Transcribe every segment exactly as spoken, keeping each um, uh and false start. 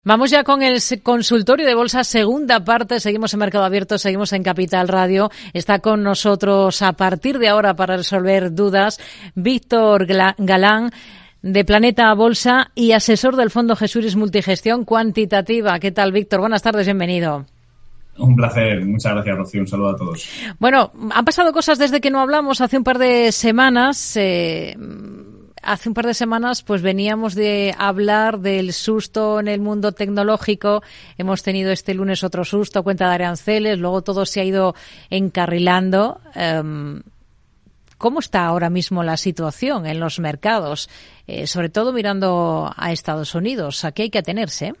Vamos ya con el consultorio de bolsa, segunda parte. Seguimos en Mercado Abierto, seguimos en Capital Radio. Está con nosotros a partir de ahora para resolver dudas Víctor Galán, de Planeta Bolsa y asesor del Fondo Gesuris Multigestión Cuantitativa. ¿Qué tal, Víctor? Buenas tardes, bienvenido. Un placer, muchas gracias, Rocío, un saludo a todos. Bueno, han pasado cosas desde que no hablamos hace un par de semanas. Eh, Hace un par de semanas pues veníamos de hablar del susto en el mundo tecnológico. Hemos tenido este lunes otro susto, cuenta de aranceles, luego todo se ha ido encarrilando. Um, ¿Cómo está ahora mismo la situación en los mercados? Eh, sobre todo mirando a Estados Unidos. ¿A qué hay que atenerse?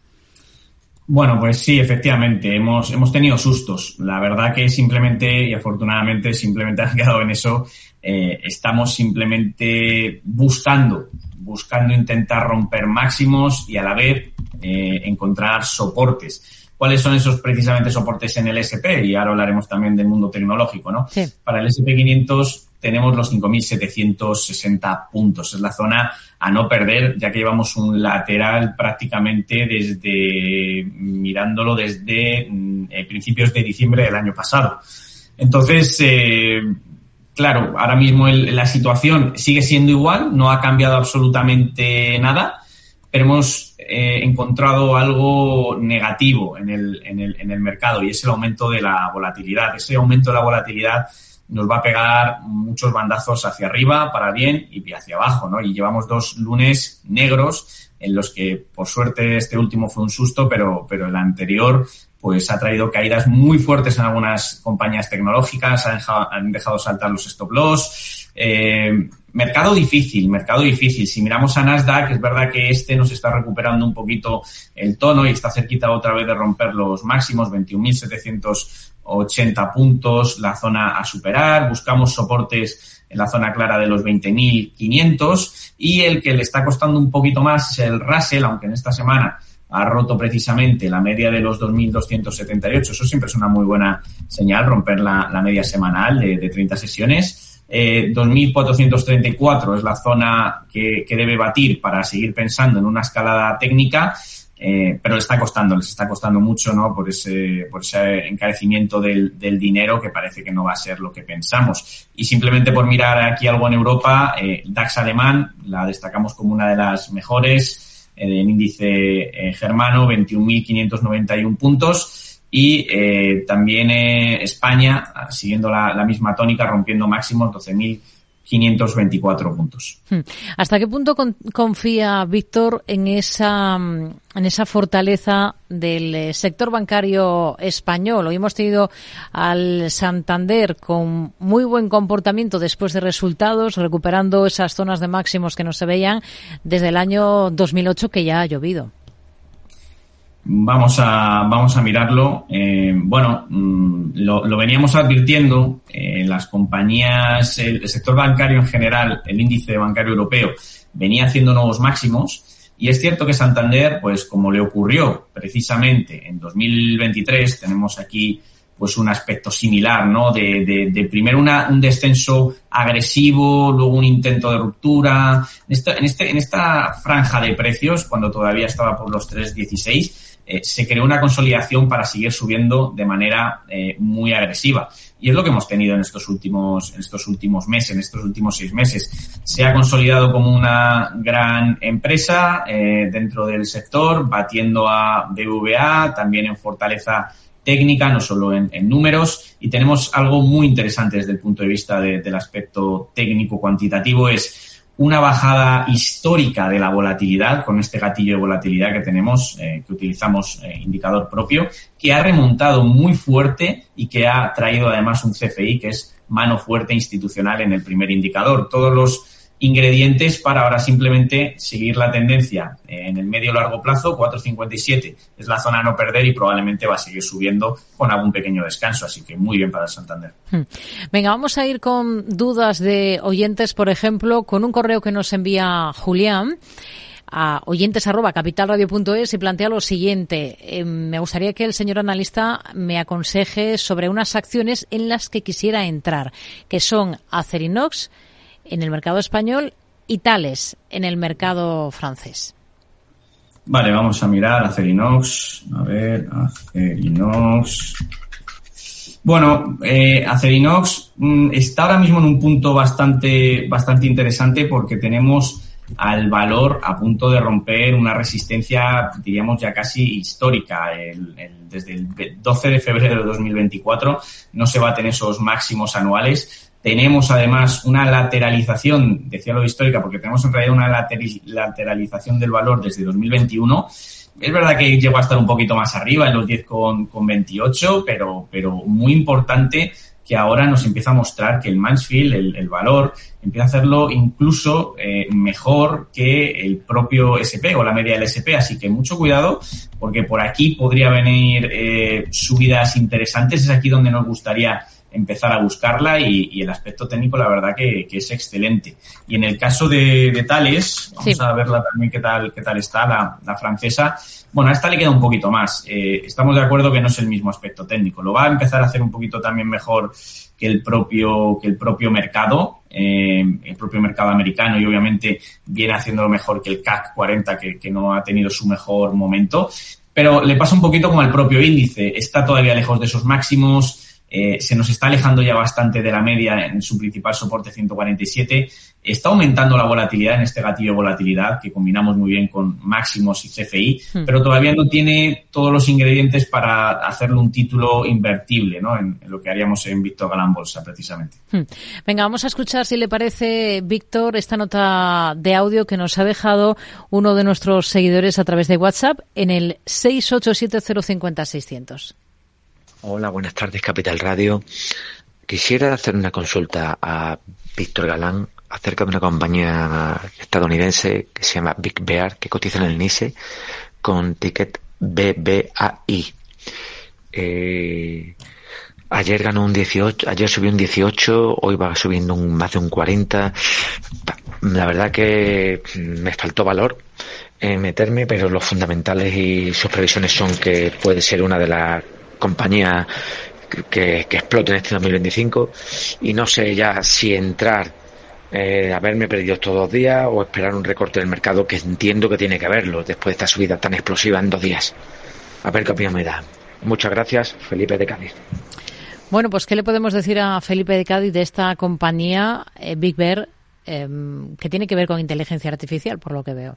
Bueno, pues sí, efectivamente, hemos hemos tenido sustos. La verdad que simplemente, y afortunadamente, simplemente han quedado en eso. Eh, estamos simplemente buscando, buscando intentar romper máximos y a la vez eh, encontrar soportes. ¿Cuáles son esos precisamente soportes en el ese pe? Y ahora hablaremos también del mundo tecnológico, ¿no? Sí. Para el ese pe quinientos tenemos los cinco mil setecientos sesenta puntos. Es la zona a no perder, ya que llevamos un lateral prácticamente desde, mirándolo desde eh, principios de diciembre del año pasado. Entonces, eh, claro, ahora mismo el, la situación sigue siendo igual, no ha cambiado absolutamente nada, pero hemos eh, encontrado algo negativo en el, en el, en el mercado y es el aumento de la volatilidad. Ese aumento de la volatilidad nos va a pegar muchos bandazos hacia arriba para bien y hacia abajo, ¿no? Y llevamos dos lunes negros en los que, por suerte, este último fue un susto, pero, pero el anterior pues ha traído caídas muy fuertes en algunas compañías tecnológicas, han dejado, han dejado saltar los stop loss. Eh, mercado difícil, mercado difícil. Si miramos a Nasdaq, es verdad que este nos está recuperando un poquito el tono y está cerquita otra vez de romper los máximos, veintiún mil setecientos ochenta puntos, la zona a superar. Buscamos soportes en la zona clara de los veinte mil quinientos y el que le está costando un poquito más es el Russell, aunque en esta semana ha roto precisamente la media de los dos mil doscientos setenta y ocho. Eso siempre es una muy buena señal, romper la, la media semanal de, de treinta sesiones. Eh, dos mil cuatrocientos treinta y cuatro es la zona que, que debe batir para seguir pensando en una escalada técnica, eh, pero le está costando, les está costando mucho, ¿no? Por ese, por ese encarecimiento del, del dinero que parece que no va a ser lo que pensamos. Y simplemente por mirar aquí algo en Europa, eh, DAX alemán, la destacamos como una de las mejores, en el índice eh, germano, veintiún mil quinientos noventa y uno puntos. Y eh, también eh, España, siguiendo la, la misma tónica, rompiendo máximos, doce mil quinientos veinticuatro puntos. ¿Hasta qué punto con, confía Víctor en esa en esa fortaleza del sector bancario español? Hoy hemos tenido al Santander con muy buen comportamiento después de resultados, recuperando esas zonas de máximos que no se veían desde el año dos mil ocho, que ya ha llovido. Vamos a vamos a mirarlo. Eh, bueno, mmm, lo, lo veníamos advirtiendo. Eh, las compañías, el, el sector bancario en general, el índice bancario europeo venía haciendo nuevos máximos. Y es cierto que Santander, pues como le ocurrió precisamente en dos mil veintitrés, tenemos aquí pues un aspecto similar, ¿no? De, de, de primero una, un descenso agresivo, luego un intento de ruptura. En, esto, en, este, en esta franja de precios, cuando todavía estaba por los tres dieciséis, Eh, se creó una consolidación para seguir subiendo de manera eh, muy agresiva. Y es lo que hemos tenido en estos últimos, en estos últimos meses, en estos últimos seis meses. Se ha consolidado como una gran empresa eh, dentro del sector, batiendo a B B V A, también en fortaleza técnica, no solo en, en números. Y tenemos algo muy interesante desde el punto de vista de, del aspecto técnico cuantitativo, es una bajada histórica de la volatilidad, con este gatillo de volatilidad que tenemos, eh, que utilizamos eh, indicador propio, que ha remontado muy fuerte y que ha traído además un C F I, que es mano fuerte institucional en el primer indicador. Todos los ingredientes para ahora simplemente seguir la tendencia en el medio largo plazo. Cuatro cincuenta y siete es la zona a no perder y probablemente va a seguir subiendo con algún pequeño descanso, así que muy bien para el Santander. Venga, vamos a ir con dudas de oyentes, por ejemplo, con un correo que nos envía Julián a oyentes arroba capitalradio punto es y plantea lo siguiente. Eh, me gustaría que el señor analista me aconseje sobre unas acciones en las que quisiera entrar, que son Acerinox en el mercado español y Thales en el mercado francés. Vale, vamos a mirar Acerinox. A ver, Acerinox. Bueno, eh, Acerinox mmm, está ahora mismo en un punto bastante, bastante interesante porque tenemos al valor a punto de romper una resistencia, diríamos ya casi histórica. El, el, desde el doce de febrero de dos mil veinticuatro no se baten esos máximos anuales. Tenemos además una lateralización, decía lo de histórica, porque tenemos en realidad una later- lateralización del valor desde dos mil veintiuno. Es verdad que llegó a estar un poquito más arriba, en los diez con veintiocho, pero, pero muy importante que ahora nos empieza a mostrar que el Mansfield, el, el valor, empieza a hacerlo incluso eh, mejor que el propio ese pe o la media del ese pe. Así que mucho cuidado, porque por aquí podría venir eh, subidas interesantes. Es aquí donde nos gustaría empezar a buscarla y, y el aspecto técnico, la verdad, que, que es excelente. Y en el caso de, de Thales, vamos sí. a verla también qué tal, qué tal está la, la francesa. Bueno, a esta le queda un poquito más. Eh, estamos de acuerdo que no es el mismo aspecto técnico. Lo va a empezar a hacer un poquito también mejor que el propio, que el propio mercado, eh, el propio mercado americano, y obviamente viene haciéndolo mejor que el C A C cuarenta, que, que no ha tenido su mejor momento. Pero le pasa un poquito como al propio índice. Está todavía lejos de esos máximos. Eh, se nos está alejando ya bastante de la media en su principal soporte ciento cuarenta y siete. Está aumentando la volatilidad en este gatillo de volatilidad que combinamos muy bien con máximos y C F I, hmm. pero todavía no tiene todos los ingredientes para hacerle un título invertible, ¿no? En, en lo que haríamos en Víctor Galán Bolsa, precisamente. Hmm. Venga, vamos a escuchar, si le parece, Víctor, esta nota de audio que nos ha dejado uno de nuestros seguidores a través de WhatsApp en el seis ocho siete cero cinco cero seis cero cero. Hola, buenas tardes, Capital Radio. Quisiera hacer una consulta a Víctor Galán acerca de una compañía estadounidense que se llama Big Bear, que cotiza en el NYSE con ticket B B A I. Eh, ayer ganó un dieciocho, ayer subió un dieciocho, hoy va subiendo un, más de un cuarenta. La verdad que me faltó valor en meterme, pero los fundamentales y sus previsiones son que puede ser una de las compañía que, que explote en este dos mil veinticinco, y no sé ya si entrar, eh, haberme perdido estos dos días o esperar un recorte del mercado, que entiendo que tiene que haberlo después de esta subida tan explosiva en dos días. A ver qué opinión me da. Muchas gracias, Felipe de Cádiz. Bueno, pues ¿qué le podemos decir a Felipe de Cádiz de esta compañía eh, Big Bear, eh, que tiene que ver con inteligencia artificial, por lo que veo?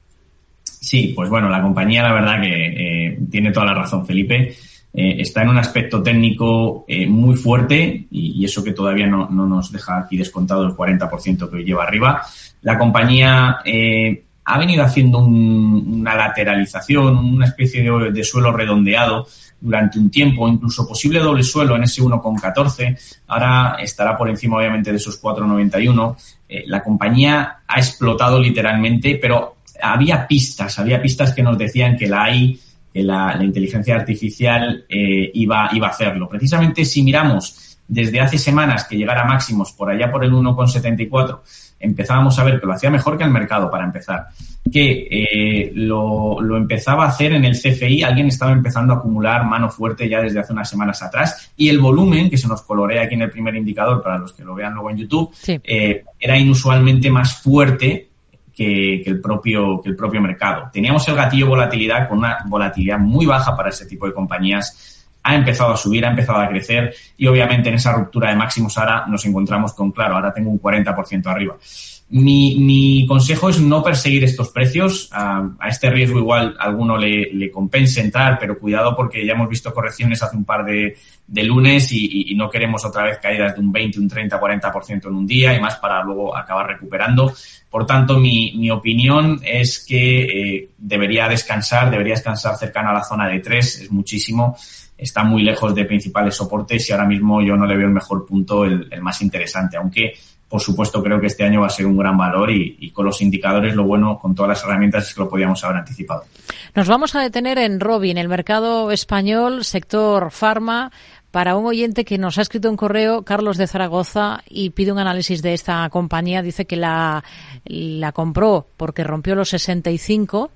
Sí, pues bueno, la compañía, la verdad que eh, tiene toda la razón, Felipe. Eh, está en un aspecto técnico eh, muy fuerte y, y eso que todavía no, no nos deja aquí descontado el cuarenta por ciento que hoy lleva arriba. La compañía eh, ha venido haciendo un, una lateralización, una especie de, de suelo redondeado durante un tiempo, incluso posible doble suelo en ese uno coma catorce. Ahora estará por encima, obviamente, de esos cuatro coma noventa y uno. Eh, la compañía ha explotado literalmente, pero había pistas, había pistas que nos decían que la A I, que la, la inteligencia artificial eh, iba, iba a hacerlo. Precisamente si miramos desde hace semanas que llegara a máximos por allá por el uno coma setenta y cuatro, empezábamos a ver que lo hacía mejor que el mercado, para empezar, que eh, lo, lo empezaba a hacer en el C F I, alguien estaba empezando a acumular mano fuerte ya desde hace unas semanas atrás, y el volumen, que se nos colorea aquí en el primer indicador para los que lo vean luego en YouTube, sí. eh, era inusualmente más fuerte Que, que el propio que el propio mercado. Teníamos el gatillo volatilidad con una volatilidad muy baja para ese tipo de compañías. Ha empezado a subir, ha empezado a crecer y obviamente en esa ruptura de máximos ahora nos encontramos con, claro, ahora tengo un cuarenta por ciento arriba. Mi, mi consejo es no perseguir estos precios. A, a este riesgo igual a alguno le, le compensa entrar, pero cuidado porque ya hemos visto correcciones hace un par de, de lunes y, y, y no queremos otra vez caídas de un veinte, un treinta, cuarenta por ciento en un día y más para luego acabar recuperando. Por tanto, mi, mi opinión es que eh, debería descansar, debería descansar cercano a la zona de tres, es muchísimo. Está muy lejos de principales soportes y ahora mismo yo no le veo el mejor punto, el, el más interesante, aunque por supuesto creo que este año va a ser un gran valor y, y con los indicadores lo bueno, con todas las herramientas, es que lo podíamos haber anticipado. Nos vamos a detener en Robi, en el mercado español, sector farma, para un oyente que nos ha escrito un correo, Carlos de Zaragoza, y pide un análisis de esta compañía. Dice que la, la compró porque rompió los sesenta y cinco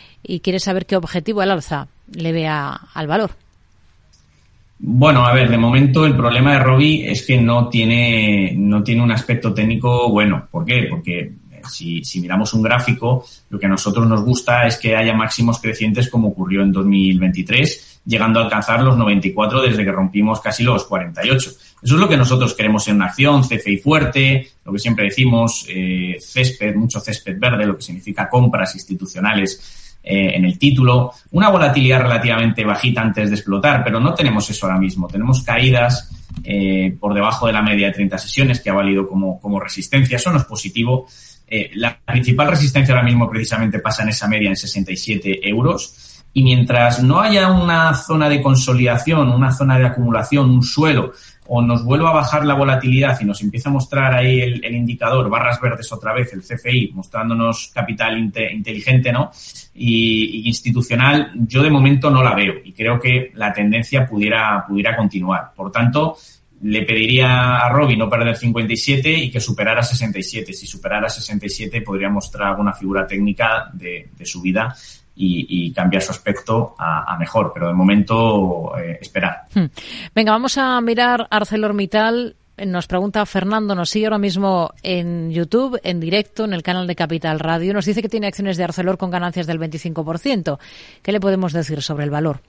y quiere saber qué objetivo al alza le ve a, al valor. Bueno, a ver, de momento el problema de Robi es que no tiene no tiene un aspecto técnico bueno. ¿Por qué? Porque si, si miramos un gráfico, lo que a nosotros nos gusta es que haya máximos crecientes como ocurrió en dos mil veintitrés, llegando a alcanzar los noventa y cuatro desde que rompimos casi los cuarenta y ocho. Eso es lo que nosotros queremos en una acción, C F I fuerte, lo que siempre decimos, eh, césped, mucho césped verde, lo que significa compras institucionales eh, en el título, una volatilidad relativamente bajita antes de explotar, pero no tenemos eso ahora mismo. Tenemos caídas eh, por debajo de la media de treinta sesiones que ha valido como, como resistencia. Eso no es positivo. Eh, la principal resistencia ahora mismo precisamente pasa en esa media en sesenta y siete euros. Y mientras no haya una zona de consolidación, una zona de acumulación, un suelo, o nos vuelva a bajar la volatilidad y nos empieza a mostrar ahí el, el indicador, barras verdes otra vez, el C F I, mostrándonos capital inte, inteligente, ¿no? Y, y institucional, yo de momento no la veo y creo que la tendencia pudiera, pudiera continuar. Por tanto, le pediría a Robbie no perder cincuenta y siete y que superara sesenta y siete. Si superara sesenta y siete podría mostrar alguna figura técnica de, de subida y, y cambiar su aspecto a, a mejor, pero de momento eh, esperar. Venga, vamos a mirar ArcelorMittal. Nos pregunta Fernando, nos sigue ahora mismo en YouTube, en directo, en el canal de Capital Radio. Nos dice que tiene acciones de Arcelor con ganancias del veinticinco por ciento. ¿Qué le podemos decir sobre el valor?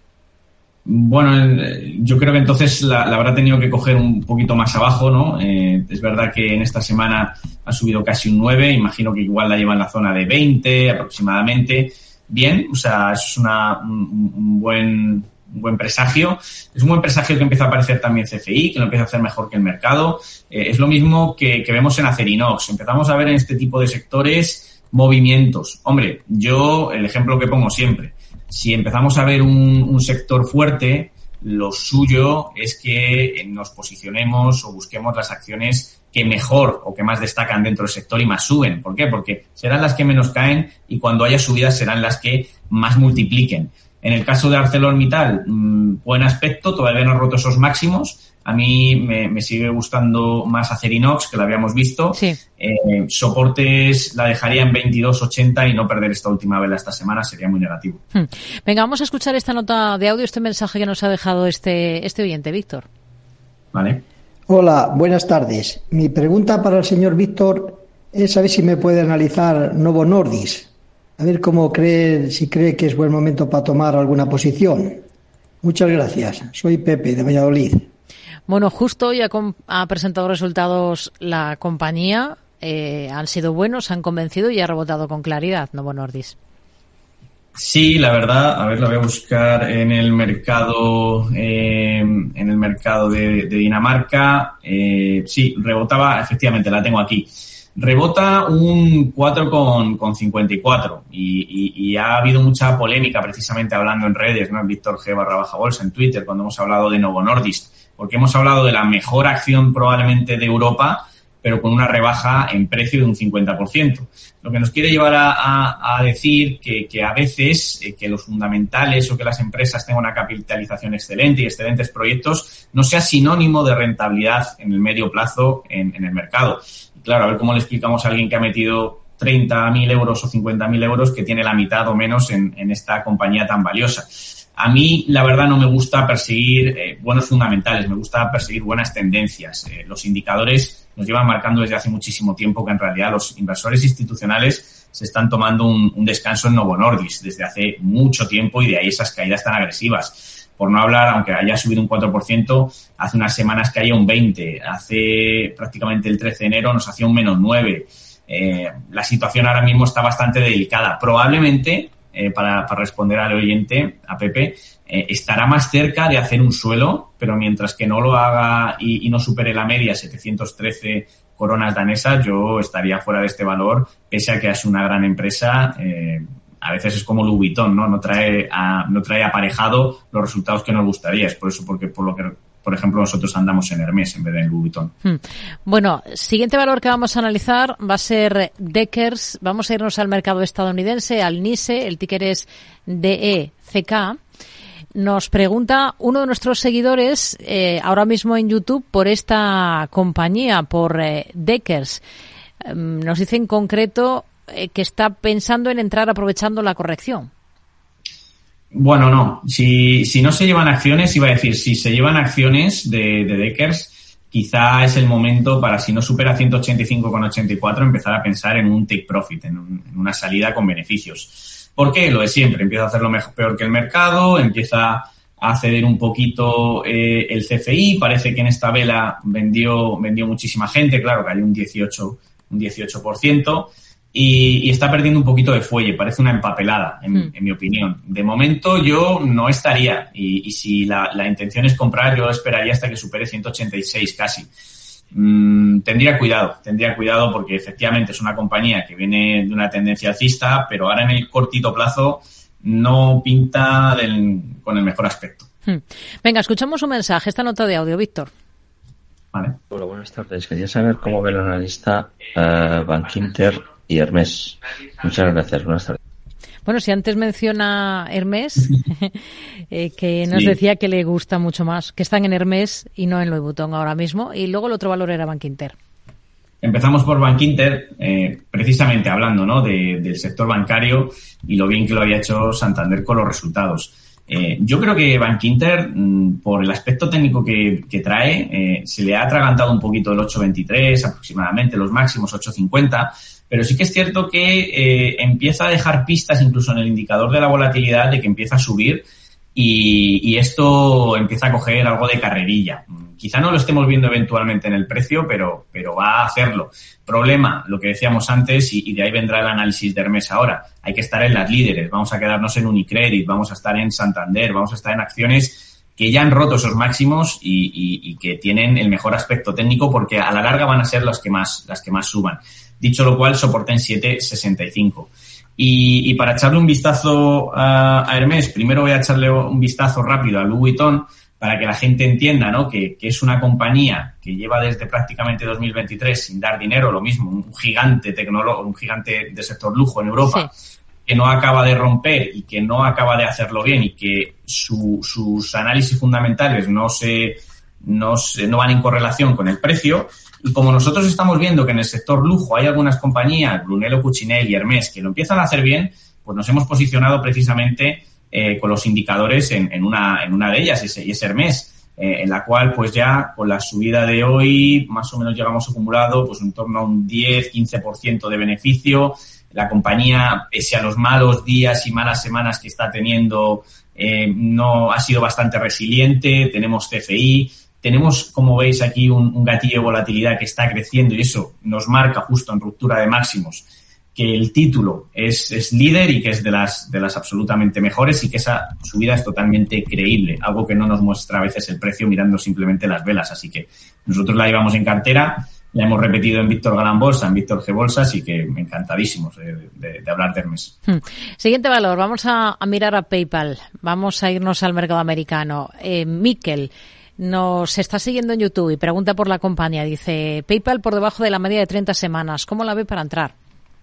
Bueno, yo creo que entonces la, la habrá tenido que coger un poquito más abajo, ¿no? Eh, es verdad que en esta semana ha subido casi un nueve, imagino que igual la lleva en la zona de veinte aproximadamente. Bien, o sea, es una, un, un buen... un buen presagio. Es un buen presagio que empieza a aparecer también C F I, que lo empieza a hacer mejor que el mercado. Eh, es lo mismo que, que vemos en Acerinox. Empezamos a ver en este tipo de sectores movimientos. Hombre, yo, el ejemplo que pongo siempre, si empezamos a ver un, un sector fuerte, lo suyo es que nos posicionemos o busquemos las acciones que mejor o que más destacan dentro del sector y más suben. ¿Por qué? Porque serán las que menos caen y cuando haya subidas serán las que más multipliquen. En el caso de ArcelorMittal, mmm, buen aspecto, todavía no ha roto esos máximos. A mí me, me sigue gustando más Acerinox, que lo habíamos visto. Sí. Eh, soportes la dejaría en veintidós ochenta y no perder esta última vela esta semana sería muy negativo. Hmm. Venga, vamos a escuchar esta nota de audio, este mensaje que nos ha dejado este, este oyente, Víctor. Vale. Hola, buenas tardes. Mi pregunta para el señor Víctor es a ver si me puede analizar Novo Nordisk. A ver cómo cree, si cree que es buen momento para tomar alguna posición. Muchas gracias. Soy Pepe, de Valladolid. Bueno, justo hoy ha, ha presentado resultados la compañía. Eh, han sido buenos, han convencido y ha rebotado con claridad Novo Nordisk. Sí, la verdad, a ver, la voy a buscar en el mercado, eh, en el mercado de, de Dinamarca. Eh, sí, rebotaba, efectivamente, la tengo aquí. Rebota un cuatro con cincuenta y cuatro y, y, y ha habido mucha polémica precisamente hablando en redes, ¿no? En Víctor G barra baja bolsa, en Twitter, cuando hemos hablado de Novo Nordisk, porque hemos hablado de la mejor acción probablemente de Europa, pero con una rebaja en precio de un cincuenta por ciento. Lo que nos quiere llevar a, a, a decir que, que a veces eh, que los fundamentales o que las empresas tengan una capitalización excelente y excelentes proyectos no sea sinónimo de rentabilidad en el medio plazo en, en el mercado. Claro, a ver cómo le explicamos a alguien que ha metido treinta mil euros o cincuenta mil euros que tiene la mitad o menos en, en esta compañía tan valiosa. A mí, la verdad, no me gusta perseguir eh, buenos fundamentales, me gusta perseguir buenas tendencias. Eh, los indicadores nos llevan marcando desde hace muchísimo tiempo que en realidad los inversores institucionales se están tomando un, un descanso en Novo Nordisk desde hace mucho tiempo y de ahí esas caídas tan agresivas. Por no hablar, aunque haya subido un cuatro por ciento, hace unas semanas caía un veinte por ciento, hace prácticamente el trece de enero nos hacía un menos nueve por ciento. Eh, la situación ahora mismo está bastante delicada. Probablemente, eh, para, para responder al oyente, a Pepe, eh, estará más cerca de hacer un suelo, pero mientras que no lo haga y, y no supere la media setecientos trece coronas danesas, yo estaría fuera de este valor, pese a que es una gran empresa. Eh, a veces es como Louis Vuitton, ¿no? No trae, a, no trae aparejado los resultados que nos gustaría. Es por eso, porque por lo que, por ejemplo, nosotros andamos en Hermès en vez de en Louis Vuitton. Hmm. Bueno, siguiente valor que vamos a analizar va a ser Deckers. Vamos a irnos al mercado estadounidense, al NYSE. El ticker es D E C K. Nos pregunta uno de nuestros seguidores, eh, ahora mismo en YouTube, por esta compañía, por eh, Deckers. Eh, nos dice en concreto que está pensando en entrar aprovechando la corrección. Bueno, no. Si, si no se llevan acciones, iba a decir, si se llevan acciones de, de Deckers, quizá es el momento para, si no supera ciento ochenta y cinco con ochenta y cuatro, empezar a pensar en un take profit, en, un, en una salida con beneficios. ¿Por qué? Lo de siempre, empieza a hacerlo mejor, peor que el mercado, empieza a ceder un poquito eh, el C F I, parece que en esta vela vendió vendió muchísima gente, claro, cayó un dieciocho por ciento, y, y está perdiendo un poquito de fuelle, parece una empapelada, en, mm. en mi opinión. De momento yo no estaría, y, y si la, la intención es comprar, yo esperaría hasta que supere ciento ochenta y seis casi. Mm, tendría cuidado, tendría cuidado porque efectivamente es una compañía que viene de una tendencia alcista, pero ahora en el cortito plazo no pinta del, con el mejor aspecto. Hmm. Venga, escuchamos un mensaje, esta nota de audio, Víctor. Vale. Hola, buenas tardes. Quería saber cómo ve el analista uh, Bankinter y Hermès. Muchas gracias, buenas tardes. Bueno, si antes menciona Hermès, eh, que nos sí. decía que le gusta mucho más, que están en Hermès y no en Louis Vuitton ahora mismo, y luego el otro valor era Bankinter. Empezamos por Bankinter, eh, precisamente hablando, ¿no?, de, del sector bancario y lo bien que lo había hecho Santander con los resultados. Eh, yo creo que Bankinter, mmm, por el aspecto técnico que, que trae, eh, se le ha atragantado un poquito el ocho veintitrés, aproximadamente los máximos ocho cincuenta, pero sí que es cierto que eh, empieza a dejar pistas incluso en el indicador de la volatilidad de que empieza a subir y, y esto empieza a coger algo de carrerilla. Quizá no lo estemos viendo eventualmente en el precio, pero, pero va a hacerlo. Problema, lo que decíamos antes, y, y de ahí vendrá el análisis de Hermès ahora. Hay que estar en las líderes, vamos a quedarnos en Unicredit, vamos a estar en Santander, vamos a estar en acciones que ya han roto esos máximos y, y, y que tienen el mejor aspecto técnico porque a la larga van a ser las que más, las que más suban. Dicho lo cual, soporte en siete sesenta y cinco. Y, y para echarle un vistazo a, a Hermès, primero voy a echarle un vistazo rápido a Louis Vuitton, para que la gente entienda, ¿no?, que, que es una compañía que lleva desde prácticamente dos mil veintitrés sin dar dinero, lo mismo, un gigante tecnológico, un gigante de sector lujo en Europa, sí. que no acaba de romper y que no acaba de hacerlo bien y que su, sus análisis fundamentales no se, no se, no van en correlación con el precio. Y como nosotros estamos viendo que en el sector lujo hay algunas compañías, Brunello Cucinelli y Hermès, que lo empiezan a hacer bien, pues nos hemos posicionado precisamente Eh, con los indicadores en, en una en una de ellas, y es Hermès, eh, en la cual pues ya con la subida de hoy más o menos llegamos acumulado pues en torno a un diez quince por ciento de beneficio. La compañía, pese a los malos días y malas semanas que está teniendo, eh, no ha sido bastante resiliente. Tenemos C F I, tenemos, como veis aquí, un, un gatillo de volatilidad que está creciendo y eso nos marca justo en ruptura de máximos que el título es, es líder y que es de las, de las absolutamente mejores y que esa subida es totalmente creíble, algo que no nos muestra a veces el precio mirando simplemente las velas. Así que nosotros la llevamos en cartera, la hemos repetido en Víctor Galán Bolsa, en Víctor G Bolsa, así que encantadísimos de, de, de hablar de Hermès. Hmm. Siguiente valor, vamos a, a mirar a PayPal, vamos a irnos al mercado americano. Eh, Miquel nos está siguiendo en YouTube y pregunta por la compañía, dice, PayPal por debajo de la media de treinta semanas, ¿cómo la ve para entrar?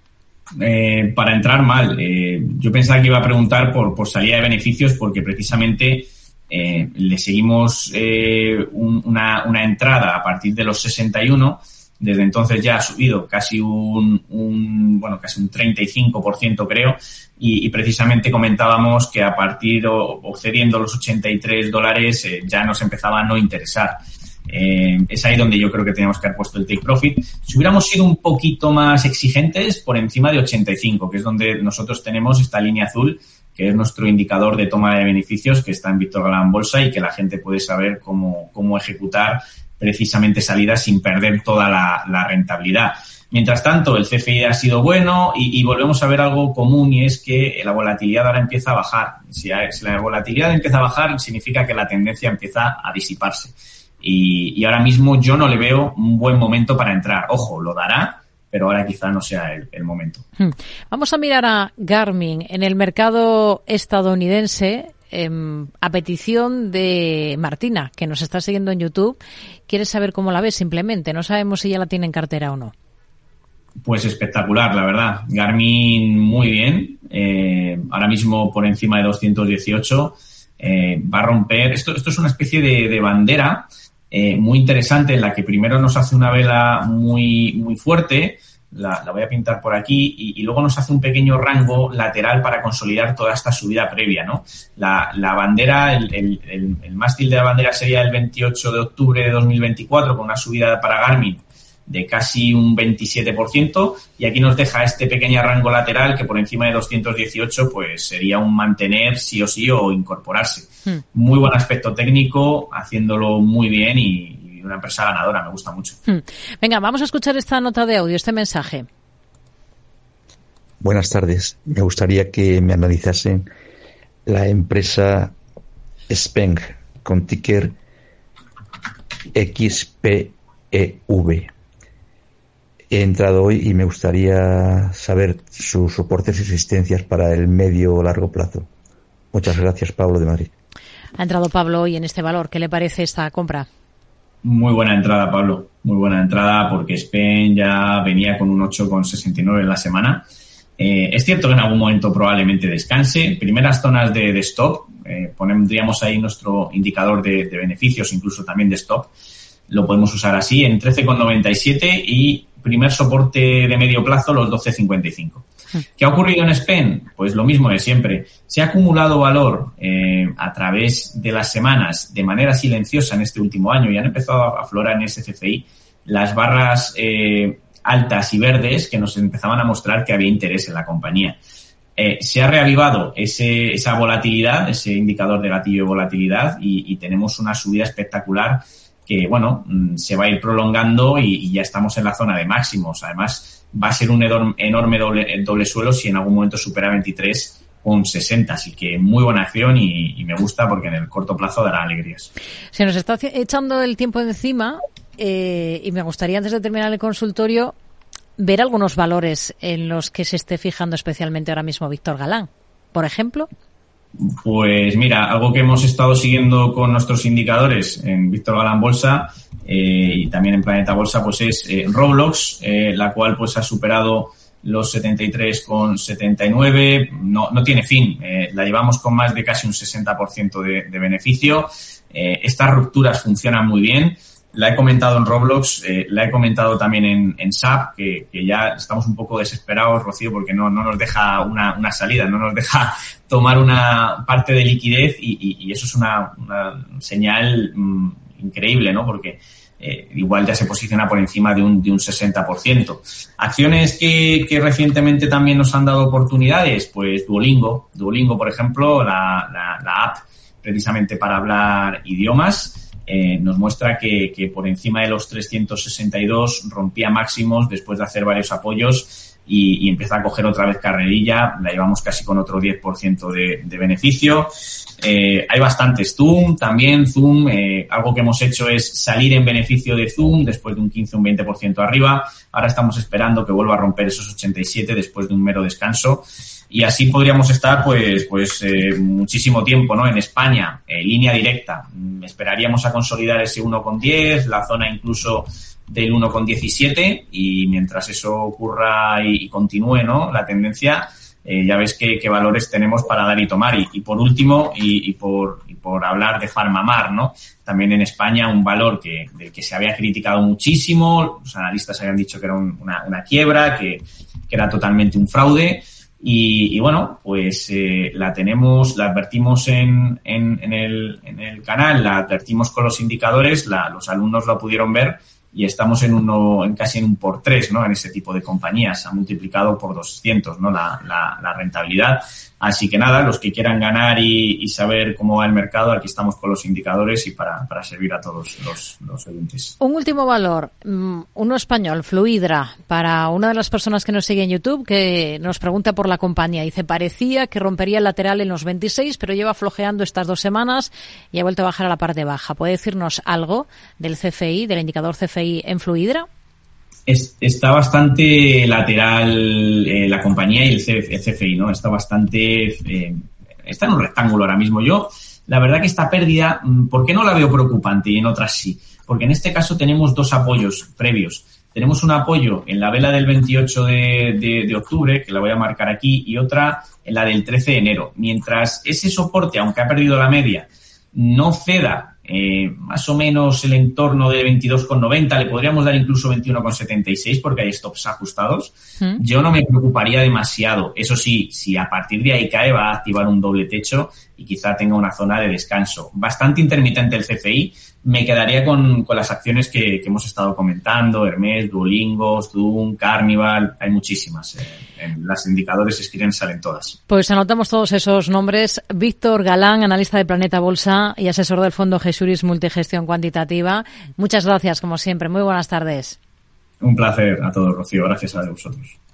Eh, para entrar mal. Eh, yo pensaba que iba a preguntar por, por salida de beneficios porque precisamente eh, le seguimos eh, un, una, una entrada a partir de los sesenta y uno. Desde entonces ya ha subido casi un, un bueno, casi un treinta y cinco por ciento creo. Y, y precisamente comentábamos que a partir o, o cediendo los ochenta y tres dólares eh, ya nos empezaba a no interesar. Eh, es ahí donde yo creo que teníamos que haber puesto el take profit. Si hubiéramos sido un poquito más exigentes, por encima de ochenta y cinco, que es donde nosotros tenemos esta línea azul, que es nuestro indicador de toma de beneficios, que está en Víctor Galán Bolsa y que la gente puede saber cómo, cómo ejecutar precisamente salidas sin perder toda la, la rentabilidad. Mientras tanto, el C F I ha sido bueno y, y volvemos a ver algo común y es que la volatilidad ahora empieza a bajar. Si, si la volatilidad empieza a bajar, significa que la tendencia empieza a disiparse. Y, y ahora mismo yo no le veo un buen momento para entrar. Ojo, lo dará, pero ahora quizá no sea el, el momento. Vamos a mirar a Garmin en el mercado estadounidense. Eh, a petición de Martina, que nos está siguiendo en YouTube, quiere saber cómo la ves simplemente. No sabemos si ya la tiene en cartera o no. Pues espectacular, la verdad. Garmin muy bien. Eh, ahora mismo por encima de doscientos dieciocho. Eh, va a romper. Esto, esto es una especie de, de bandera eh, muy interesante en la que primero nos hace una vela muy, muy fuerte, la, la voy a pintar por aquí, y, y luego nos hace un pequeño rango lateral para consolidar toda esta subida previa, ¿no? La, la bandera, el, el, el, el mástil de la bandera sería el veintiocho de octubre de dos mil veinticuatro, con una subida para Garmin de casi un veintisiete por ciento, y aquí nos deja este pequeño rango lateral que por encima de doscientos dieciocho pues sería un mantener sí o sí o incorporarse. Hmm. Muy buen aspecto técnico, haciéndolo muy bien, y, y una empresa ganadora, me gusta mucho. Hmm. Venga, vamos a escuchar esta nota de audio, este mensaje. Buenas tardes. Me gustaría que me analizasen la empresa Speng con ticker X P E V. He entrado hoy y me gustaría saber sus soportes y resistencias para el medio o largo plazo. Muchas gracias, Pablo de Madrid. Ha entrado Pablo hoy en este valor. ¿Qué le parece esta compra? Muy buena entrada, Pablo. Muy buena entrada, porque Speng ya venía con un ocho coma sesenta y nueve en la semana. Eh, es cierto que en algún momento probablemente descanse. Primeras zonas de, de stop. Eh, pondríamos ahí nuestro indicador de, de beneficios, incluso también de stop. Lo podemos usar así en trece coma noventa y siete y primer soporte de medio plazo los doce coma cincuenta y cinco. ¿Qué ha ocurrido en Speng? Pues lo mismo de siempre. Se ha acumulado valor eh, a través de las semanas de manera silenciosa en este último año, y han empezado a aflorar en ese C F I las barras eh, altas y verdes que nos empezaban a mostrar que había interés en la compañía. Eh, se ha reavivado ese, esa volatilidad, ese indicador de gatillo de volatilidad, y, y tenemos una subida espectacular que, bueno, se va a ir prolongando, y, y ya estamos en la zona de máximos. Además, va a ser un enorme doble, doble suelo si en algún momento supera veintitrés coma sesenta. Así que muy buena acción, y, y me gusta porque en el corto plazo dará alegrías. Se nos está echando el tiempo encima eh, y me gustaría, antes de terminar el consultorio, ver algunos valores en los que se esté fijando especialmente ahora mismo Víctor Galán. Por ejemplo... Pues mira, algo que hemos estado siguiendo con nuestros indicadores en Víctor Galán Bolsa eh, y también en Planeta Bolsa, pues es eh, Roblox, eh, la cual pues ha superado los setenta y tres coma setenta y nueve. No, no tiene fin, eh, la llevamos con más de casi un sesenta por ciento de, de beneficio. Eh, estas rupturas funcionan muy bien. La he comentado en Roblox, eh, la he comentado también en, en S A P, que, que ya estamos un poco desesperados, Rocío, porque no, no nos deja una, una salida, no nos deja tomar una parte de liquidez, y, y, y eso es una, una señal mmm, increíble, ¿no? Porque eh, igual ya se posiciona por encima de un, de un sesenta por ciento. Acciones que, que recientemente también nos han dado oportunidades, pues Duolingo. Duolingo, por ejemplo, la, la, la app precisamente para hablar idiomas. Eh, nos muestra que, que por encima de los trescientos sesenta y dos rompía máximos después de hacer varios apoyos, y, y empieza a coger otra vez carrerilla. La llevamos casi con otro diez por ciento de, de beneficio. Eh, hay bastantes. Zoom, también Zoom, eh, algo que hemos hecho es salir en beneficio de Zoom después de un quince o un veinte por ciento arriba. Ahora estamos esperando que vuelva a romper esos ochenta y siete después de un mero descanso. Y así podríamos estar pues pues eh, muchísimo tiempo, ¿no? En España, eh, línea directa. Esperaríamos a consolidar ese uno coma diez, la zona incluso del uno coma diecisiete, y mientras eso ocurra y, y continúe, ¿no? La tendencia, eh, ya ves qué, qué valores tenemos para dar y tomar. Y, y por último, y, y por y por hablar de Farmamar, ¿no? También en España un valor que del que se había criticado muchísimo. Los analistas habían dicho que era un, una, una quiebra, que, que era totalmente un fraude. Y, y bueno, pues eh, la tenemos, la advertimos en, en, en, el, en el canal, la advertimos con los indicadores, la, los alumnos lo pudieron ver, y estamos en uno, en casi en un por tres, ¿no? En ese tipo de compañías, ha multiplicado por doscientos, ¿no? La, la, la rentabilidad. Así que nada, los que quieran ganar y, y saber cómo va el mercado, aquí estamos con los indicadores y para, para servir a todos los, los oyentes. Un último valor, uno español, Fluidra, para una de las personas que nos sigue en YouTube, que nos pregunta por la compañía. Dice, parecía que rompería el lateral en los veintiséis, pero lleva flojeando estas dos semanas y ha vuelto a bajar a la parte baja. ¿Puede decirnos algo del C F I, del indicador C F I en Fluidra? Es, está bastante lateral eh, la compañía y el, C, el C F I, ¿no? Está bastante... Eh, está en un rectángulo ahora mismo. Yo, la verdad que esta pérdida, ¿por qué no la veo preocupante y en otras sí? Porque en este caso tenemos dos apoyos previos. Tenemos un apoyo en la vela del veintiocho de, de, de octubre, que la voy a marcar aquí, y otra en la del trece de enero. Mientras ese soporte, aunque ha perdido la media, no ceda eh, más o menos el entorno de veintidós con noventa, le podríamos dar incluso veintiuno con setenta y seis porque hay stops ajustados. ¿Mm? Yo no me preocuparía demasiado. Eso sí, si a partir de ahí cae, va a activar un doble techo y quizá tenga una zona de descanso. Bastante intermitente el C F I. Me quedaría con, con las acciones que, que hemos estado comentando, Hermes, Duolingo, Zoom, Carnival, hay muchísimas. Eh, en los indicadores Esquiren salen todas. Pues anotamos todos esos nombres. Víctor Galán, analista de Planeta Bolsa y asesor del fondo Gesuris Multigestión Cuantitativa. Muchas gracias, como siempre. Muy buenas tardes. Un placer a todos, Rocío. Gracias a vosotros.